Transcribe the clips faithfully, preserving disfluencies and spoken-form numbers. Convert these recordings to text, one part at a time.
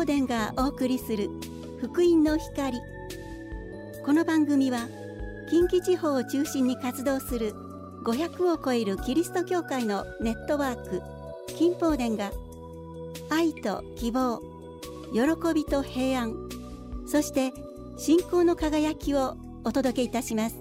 宝殿がお送りする福音の光。この番組は近畿地方を中心に活動するごひゃくを超えるキリスト教会のネットワーク金宝殿が愛と希望、喜びと平安、そして信仰の輝きをお届けいたします。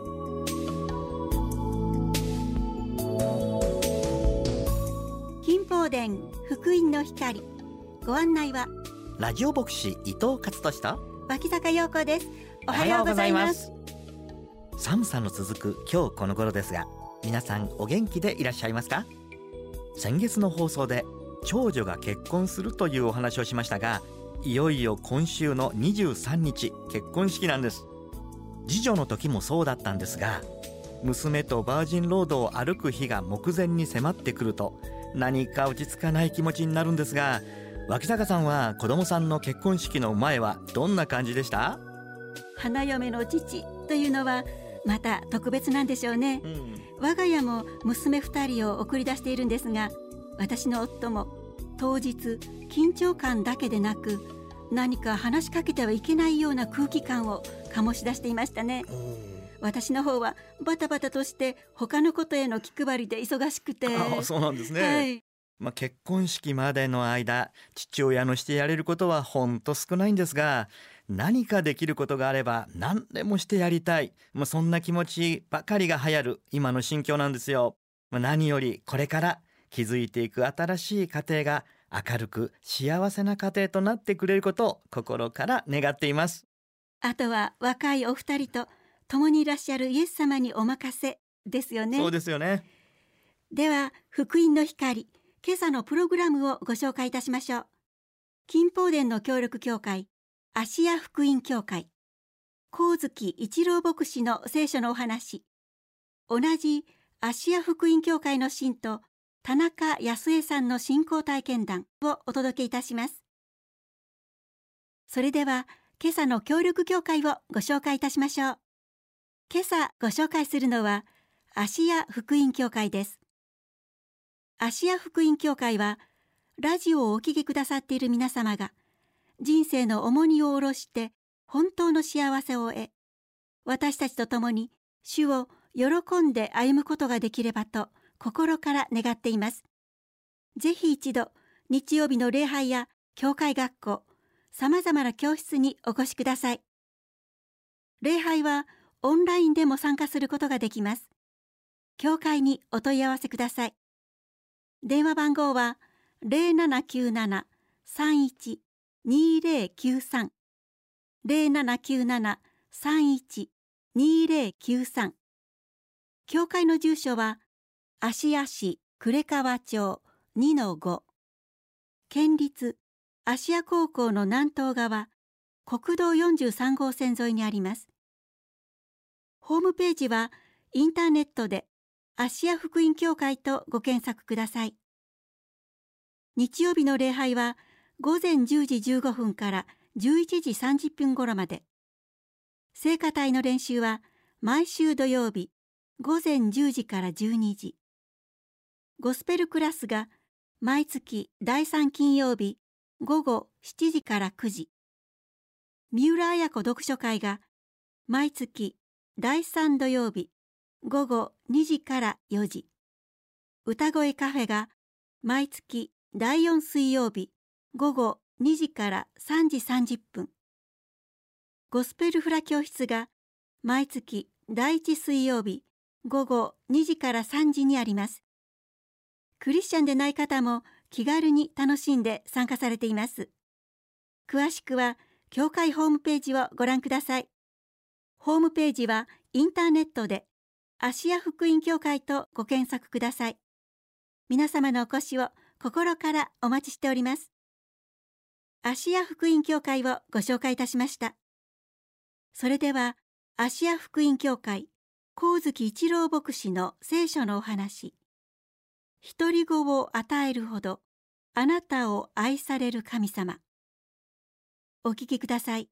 金宝殿福音の光、ご案内はラジオ牧師伊藤勝利と脇坂陽子です。おはようございます。 寒さの続く今日この頃ですが、皆さんお元気でいらっしゃいますか？先月の放送で長女が結婚するというお話をしましたが、いよいよ今週のにじゅうさんにち結婚式なんです。次女の時もそうだったんですが、娘とバージンロードを歩く日が目前に迫ってくると何か落ち着かない気持ちになるんですが、脇坂さんは子供さんの結婚式の前はどんな感じでした？ 花嫁の父というのはまた特別なんでしょうね、うん、我が家も娘ふたりを送り出しているんですが、私の夫も当日緊張感だけでなく、何か話しかけてはいけないような空気感を醸し出していましたね。私の方はバタバタとして他のことへの気配りで忙しくて。 あ、そうなんですね、 はい。 まあ、結婚式までの間、父親のしてやれることはほんと少ないんですが、何かできることがあれば何でもしてやりたい、まあ、そんな気持ちばかりが流行る今の心境なんですよ。まあ、何よりこれから築いていく新しい家庭が明るく幸せな家庭となってくれることを心から願っています。 あとは若いお二人と共にいらっしゃるイエス様にお任せですよね。 そうですよね。 では福音の光、今朝のプログラムをご紹介いたしましょう。金宝殿の協力協会芦屋福音協会、上月一郎牧師の聖書のお話、同じ芦屋福音協会の信徒田中康江さんの信仰体験談をお届けいたします。それでは今朝の協力協会をご紹介いたしましょう。今朝ご紹介するのは芦屋福音協会です。芦屋福音協会は、ラジオをお聞きくださっている皆様が人生の重荷を下ろして本当の幸せを得、私たちと共に主を喜んで歩むことができればと心から願っています。ぜひ一度日曜日の礼拝や教会学校、さまざまな教室にお越しください。礼拝はオンラインでも参加することができます。教会にお問い合わせください。電話番号は ゼロななきゅうなな さんいち にゼロきゅうさん ゼロななきゅうなな さんいち にゼロきゅうさん。教会の住所は芦屋市呉川町 にのご、県立芦屋高校の南東側、国道よんじゅうさん号線沿いにあります。ホームページはインターネットで芦屋福音教会とご検索ください。日曜日の礼拝はごぜんじゅうじじゅうごふんからじゅういちじさんじゅっぷん頃まで。聖歌隊の練習は毎週土曜日ごぜんじゅうじからじゅうにじ。ゴスペルクラスが毎月だいさん金曜日午後しちじからくじ。三浦綾子読書会が毎月だいさん土曜日午後にじからよじ。歌声カフェが毎月だいよん水曜日午後にじからさんじさんじゅっぷん。ゴスペルフラ教室が毎月だいいち水曜日午後にじからさんじにあります。クリスチャンでない方も気軽に楽しんで参加されています。詳しくは教会ホームページをご覧ください。ホームページはインターネットで芦屋福音教会とご検索ください。皆様のお越しを心からお待ちしております。芦屋福音教会をご紹介いたしました。それでは芦屋福音教会上月一郎牧師の聖書のお話、独り子を与えるほどあなたを愛される神様。お聞きください。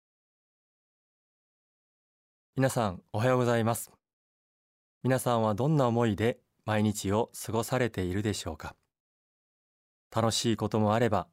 皆さんおはようございます。皆さんはどんな思いで毎日を過ごされているでしょうか。楽しいこともあれば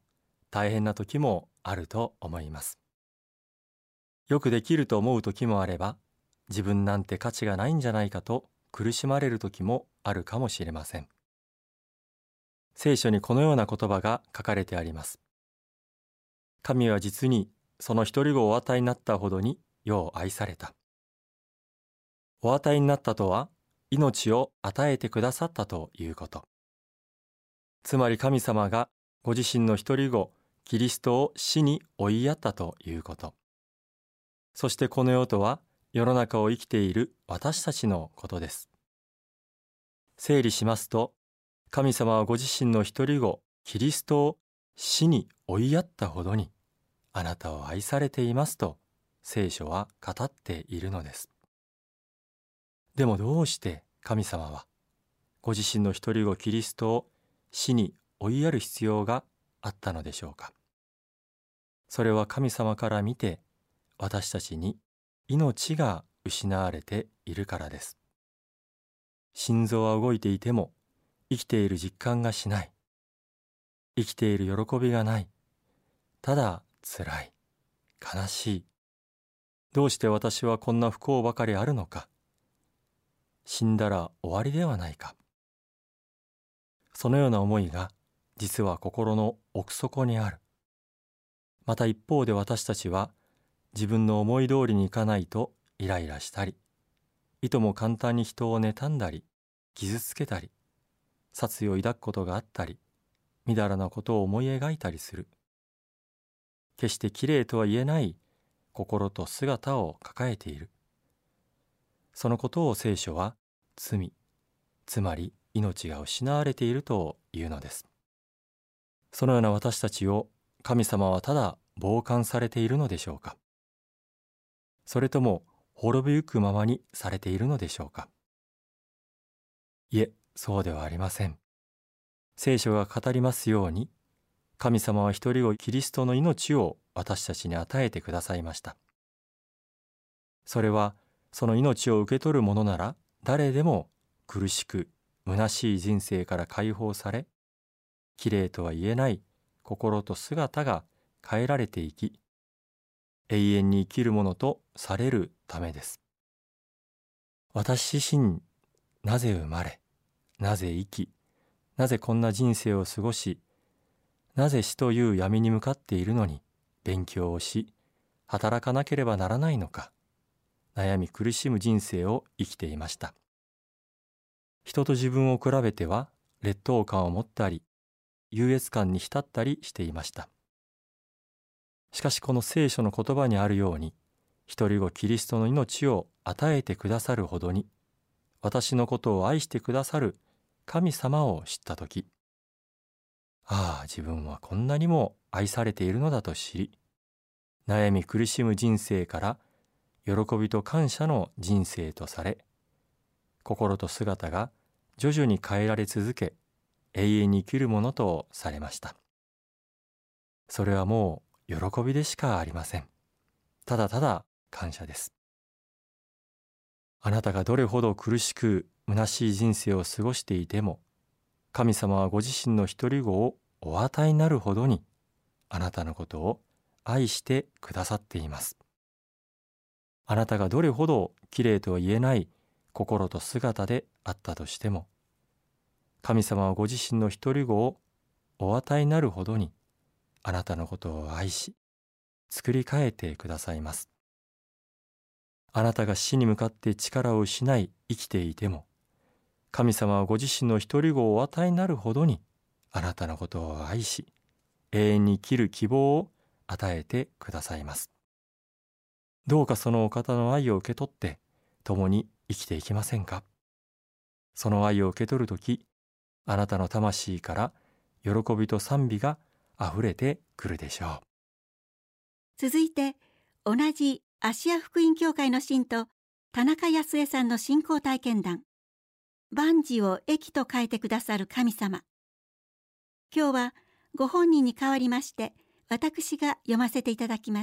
大変な時もあると思います。よくできると思う時もあれば、自分なんて価値がないんじゃないかと苦しまれる時もあるかもしれません。聖書にこのような言葉が書かれてあります。神は実にその一人子をお与えになったほどに世を愛された。お与えになったとは、命を与えてくださったということ。つまり神様がご自身の一人子、キリストを死に追いやったということ。そしてこの世とは、世の中を生きている私たちのことです。整理しますと、神様はご自身の一人子、キリストを死に追いやったほどに、あなたを愛されていますと、聖書は語っているのです。でもどうして神様は、ご自身の一人子キリストを死に追いやる必要があったのでしょうか。それは神様から見て、私たちに命が失われているからです。心臓は動いていても生きている実感がしない。生きている喜びがない。ただ辛い、悲しい。どうして私はこんな不幸ばかりあるのか。死んだら終わりではないか。そのような思いが実は心の奥底にある。また一方で私たちは自分の思い通りにいかないとイライラしたり、いとも簡単に人を妬んだり、傷つけたり、殺意を抱くことがあったり、みだらなことを思い描いたりする。決してきれいとは言えない心と姿を抱えている。そのことを聖書は罪、つまり命が失われているというのです。そのような私たちを神様はただ傍観されているのでしょうか。それとも滅びゆくままにされているのでしょうか。いえ、そうではありません。聖書が語りますように、神様は一人子キリストの命を私たちに与えてくださいました。それはその命を受け取る者なら誰でも苦しく虚しい人生から解放され、きれいとは言えない心と姿が変えられていき、永遠に生きるものとされるためです。私自身、なぜ生まれ、なぜ生き、なぜこんな人生を過ごし、なぜ死という闇に向かっているのに勉強をし、働かなければならないのか、悩み苦しむ人生を生きていました。人と自分を比べては劣等感を持ったり、優越感に浸ったりしていました。しかしこの聖書の言葉にあるように、一人子キリストの命を与えてくださるほどに、私のことを愛してくださる神様を知ったとき、ああ、自分はこんなにも愛されているのだと知り、悩み苦しむ人生から喜びと感謝の人生とされ、心と姿が徐々に変えられ続け、永遠に生きるものとされました。それはもう喜びでしかありません。ただただ感謝です。あなたがどれほど苦しく虚しい人生を過ごしていても、神様はご自身の一人子をお与えになるほどに、あなたのことを愛してくださっています。あなたがどれほどきれいとは言えない心と姿であったとしても、神様はご自身の一人子をお与えになるほどに、あなたのことを愛し、作り変えてくださいます。あなたが死に向かって力を失い生きていても、神様はご自身の一人子をお与えになるほどに、あなたのことを愛し、永遠に生きる希望を与えてくださいます。どうかそのお方の愛を受け取って、共に生きていきませんか。その愛を受け取るとき、あなたの魂から喜びと賛美があふれてくるでしょう。 続いて、同じ芦屋福音教会の信徒田中康江さんの信仰体験談、万事を益と変えてくださる神様。今日はご本人に代わりまして私が読ませていただきます。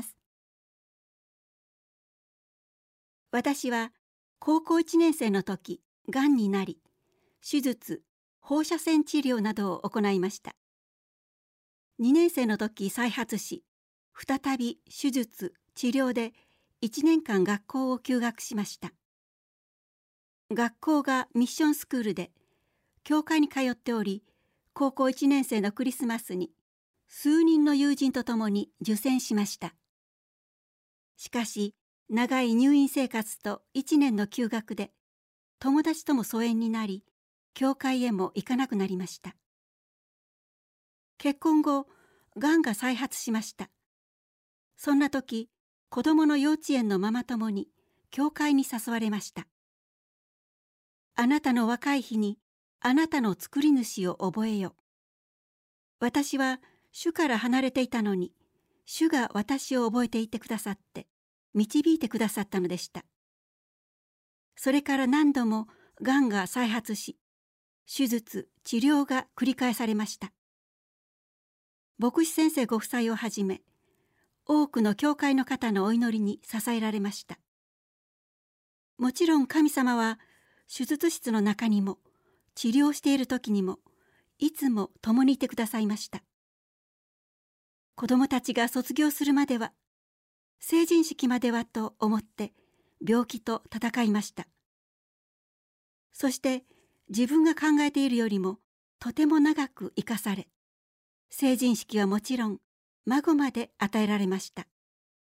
私は高校いちねん生の時、がんになり、手術、放射線治療などを行いました。 にねん生の時再発し、再び手術、治療でいちねんかん学校を休学しました。学校がミッションスクールで、教会に通っており、高校いちねん生のクリスマスに数人の友人と共に受洗しました。しかし、長い入院生活といちねんの休学で、友達とも疎遠になり、教会へも行かなくなりました。結婚後、がんが再発しました。そんな時、子供の幼稚園のママ友に教会に誘われました。あなたの若い日にあなたの作り主を覚えよ。私は主から離れていたのに、主が私を覚えていてくださって、導いてくださったのでした。それから何度もがんが再発し、手術、治療が繰り返されました。牧師先生ご夫妻をはじめ、多くの教会の方のお祈りに支えられました。もちろん神様は手術室の中にも治療している時にもいつも共にいてくださいました。子供たちが卒業するまでは、成人式まではと思って病気と戦いました。そして自分が考えているよりもとても長く生かされ、成人式はもちろん孫まで与えられました。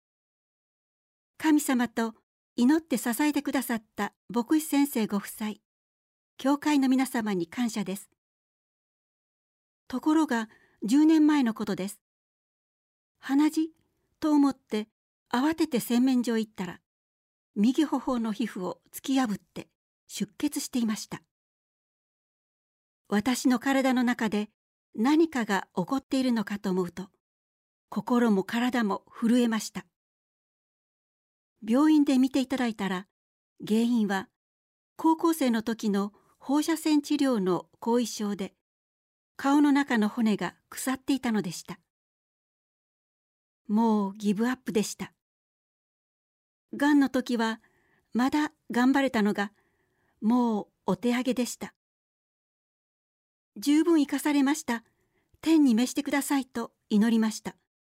神様と祈って支えてくださった牧師先生ご夫妻、教会の皆様に感謝です。ところがじゅうねんまえのことです。鼻血と思って慌てて洗面所へ行ったら、右頬の皮膚を突き破って出血していました。私の体の中で何かが起こっているのかと思うと、心も体も震えました。病院で見ていただいたら、原因は高校生の時の放射線治療の後遺症で、顔の中の骨が腐っていたのでした。もうギブアップでした。がんの時はまだ頑張れたのが、もうお手上げでした。十分生かされました。天に召してくださいと祈りました。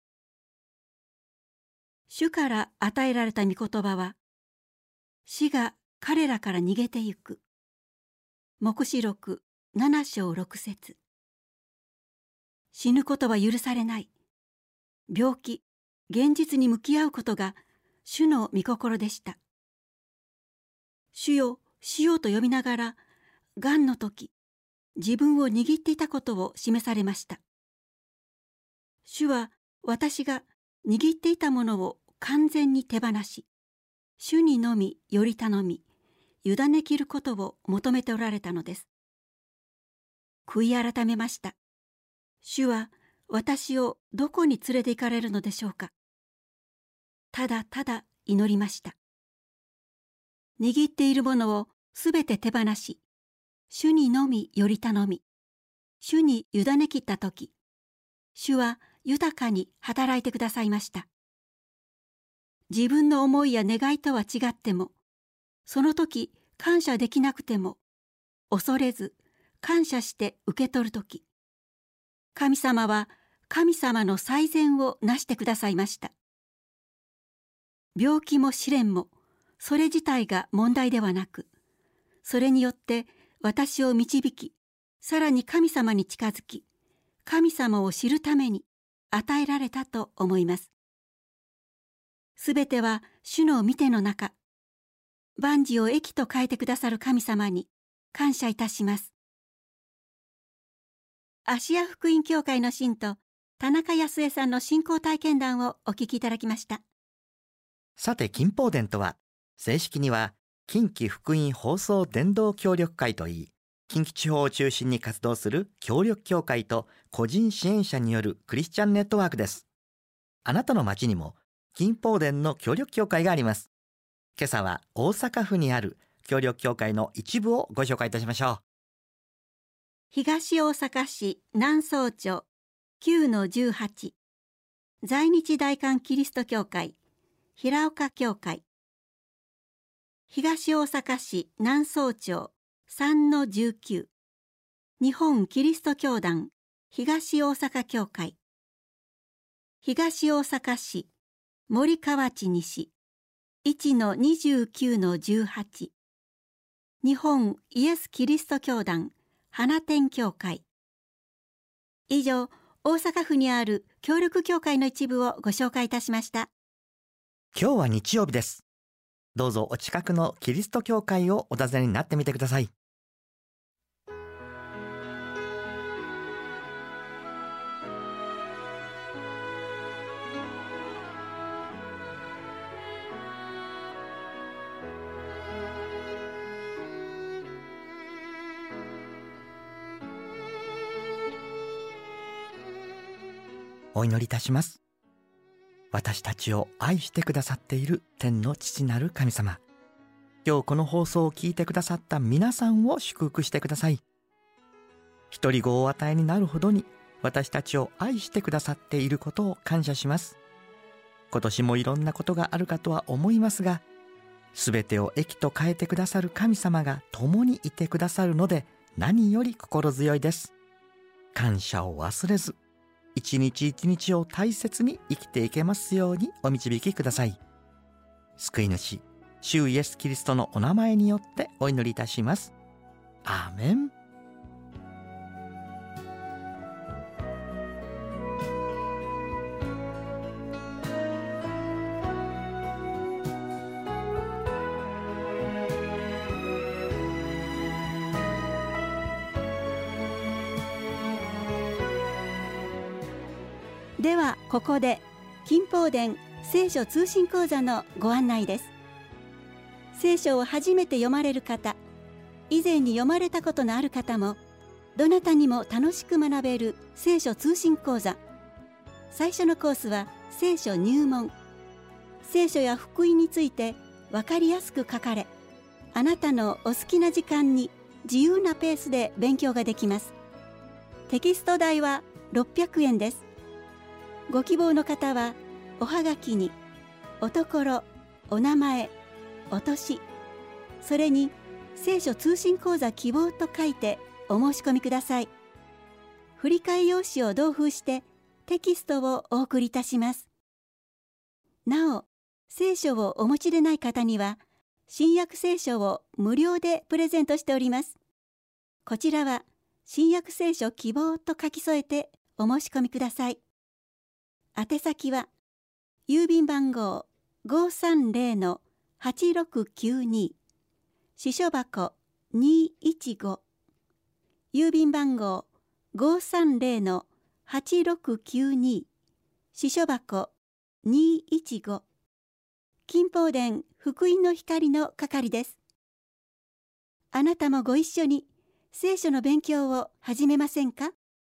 主から与えられた御言葉は、死が彼らから逃げてゆく。黙示録なな章ろく節。死ぬことは許されない。病気、現実に向き合うことが主の御心でした。主よ、主よと呼びながら、がんの時、自分を握っていたことを示されました。主は私が握っていたものを完全に手放し、主にのみより頼み、委ねきることを求めておられたのです。悔い改めました。主は私をどこに連れて行かれるのでしょうか。ただただ祈りました。握っているものをすべて手放し、主にのみより頼み、主に委ねきったとき、主は豊かに働いてくださいました。自分の思いや願いとは違っても、その時感謝できなくても、恐れず感謝して受け取るとき、神様は神様の最善をなしてくださいました。病気も試練も、それ自体が問題ではなく、それによって私を導き、さらに神様に近づき、神様を知るために与えられたと思います。すべては主の御手の中、万事を益と変えてくださる神様に感謝いたします。芦屋福音教会の信徒、田中康江さんの信仰体験談をお聞きいただきました。 さて、金宝殿とは正式には近畿福音放送伝道協力会といい、近畿地方を中心に活動する協力協会と個人支援者によるクリスチャンネットワークです。あなたの町にも金宝殿の協力協会があります。今朝は大阪府にある協力協会の一部をご紹介いたしましょう。 東大阪市南総町 きゅうのじゅうはち 在日大韓キリスト教会平岡教会、東大阪市南総町 さんのじゅうきゅう 日本キリスト教団東大阪教会、 東大阪市森川地西 いちのにじゅうきゅうのじゅうはち 日本イエス・キリスト教団花天教会。以上、大阪府にある協力教会の一部をご紹介いたしました。 今日は日曜日です。どうぞお近くのキリスト教会をお尋ねになってみてください。お祈りいたします。私たちを愛してくださっている天の父なる神様、今日この放送を聞いてくださった皆さんを祝福してください。一人子をお与えになるほどに私たちを愛してくださっていることを感謝します。今年もいろんなことがあるかとは思いますが、すべてを益と変えてくださる神様が共にいてくださるので何より心強いです。感謝を忘れず、一日一日を大切に生きていけますようにお導きください。救い主、主イエスキリストのお名前によってお祈りいたします。アーメン。 ではここで金宝殿聖書通信講座のご案内です。聖書を初めて読まれる方、以前に読まれたことのある方も、どなたにも楽しく学べる聖書通信講座。最初のコースは聖書入門。聖書や福音について分かりやすく書かれ、あなたのお好きな時間に自由なペースで勉強ができます。テキスト代はろっぴゃくえんです。ご希望の方はおはがきにおところ、お名前、お年、それに聖書通信講座希望と書いてお申し込みください。振り替え用紙を同封してテキストをお送りいたします。なお、聖書をお持ちでない方には新約聖書を無料でプレゼントしております。こちらは新約聖書希望と書き添えてお申し込みください。宛先は郵便番号 ごーさんぜろのはちろくきゅうに 支所箱にーいちご、郵便番号 ごーさんぜろのはちろくきゅうに 支所箱にーいちご、金宝殿福音の光の係です。あなたもご一緒に聖書の勉強を始めませんか？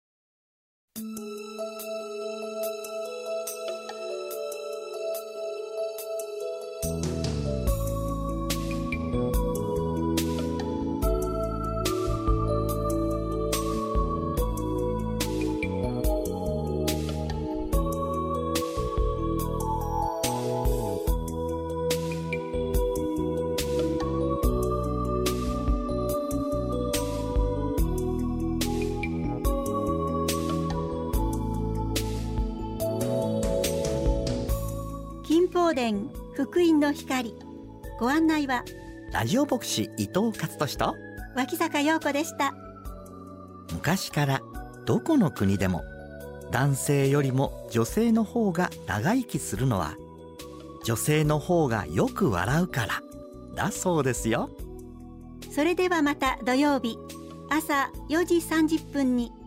金宝殿福音の光、ご案内はラジオ牧師伊藤勝利と脇坂陽子でした。 昔からどこの国でも男性よりも女性の方が長生きするのは女性の方がよく笑うからだそうですよ。 それではまた土曜日朝よじさんじゅっぷんに